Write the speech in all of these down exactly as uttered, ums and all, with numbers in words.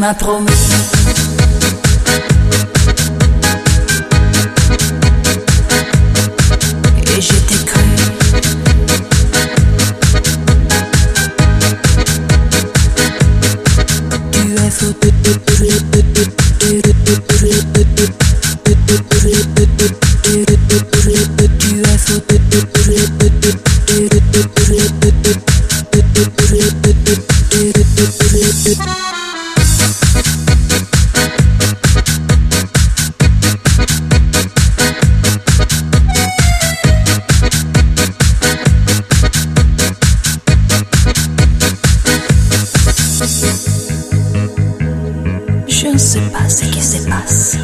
m'as promis. Et je t'ai cru. Tu es fou. Tu es fou. Je ne sais pas ce qui se passe,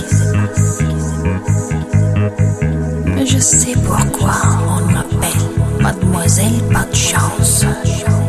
mais je sais pourquoi on m'appelle Mademoiselle Pas de Chance.